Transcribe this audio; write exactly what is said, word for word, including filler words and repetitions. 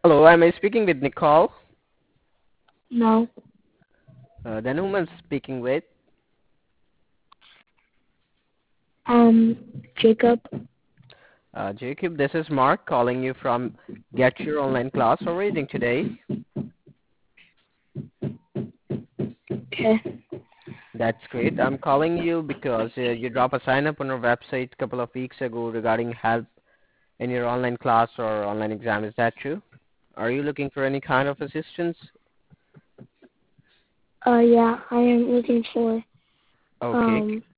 Hello, am I speaking with Nicole? No. Uh, then whom I'm speaking with? Um, Jacob. Uh, Jacob, this is Mark calling you from Get Your Online Class. How are you doing today? Okay. That's great. I'm calling you because uh, you dropped a sign up on our website a couple of weeks ago regarding help in your online class or online exam. Is that true? Are you looking for any kind of assistance? Uh, yeah, I am looking for Okay. um